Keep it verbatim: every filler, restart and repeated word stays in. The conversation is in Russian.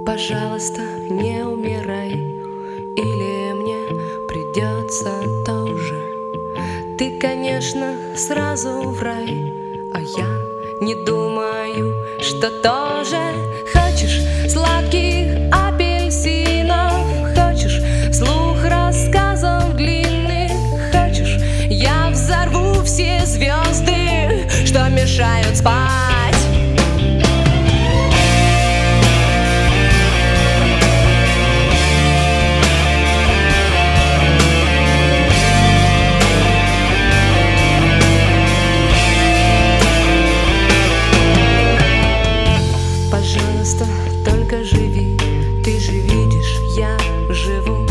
Пожалуйста, не умирай, или мне придется тоже. Ты, конечно, сразу в рай, а я не думаю, что тоже. Хочешь сладких апельсинов, хочешь вслух рассказов длинных, хочешь я взорву все звезды, что мешают спать. Пожалуйста, только живи, ты же видишь, я живу.